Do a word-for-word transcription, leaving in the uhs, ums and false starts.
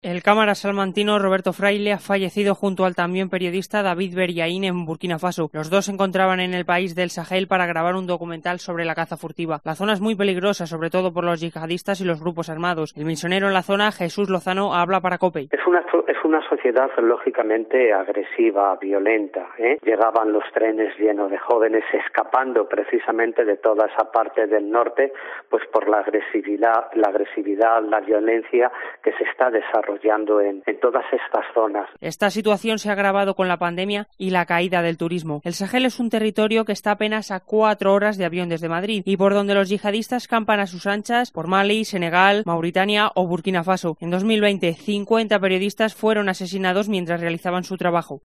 El cámara salmantino Roberto Fraile ha fallecido junto al también periodista David Beriaín en Burkina Faso. Los dos se encontraban en el país del Sahel para grabar un documental sobre la caza furtiva. La zona es muy peligrosa, sobre todo por los yihadistas y los grupos armados. El misionero en la zona, Jesús Lozano, habla para COPE. Es una, es una sociedad lógicamente agresiva, violenta, ¿eh? Llegaban los trenes llenos de jóvenes escapando precisamente de toda esa parte del norte, pues por la agresividad, la agresividad, la violencia que se está desarrollando En, en todas estas zonas. Esta situación se ha agravado con la pandemia y la caída del turismo. El Sahel es un territorio que está apenas a cuatro horas de avión desde Madrid y por donde los yihadistas campan a sus anchas por Mali, Senegal, Mauritania o Burkina Faso. En dos mil veinte, cincuenta periodistas fueron asesinados mientras realizaban su trabajo.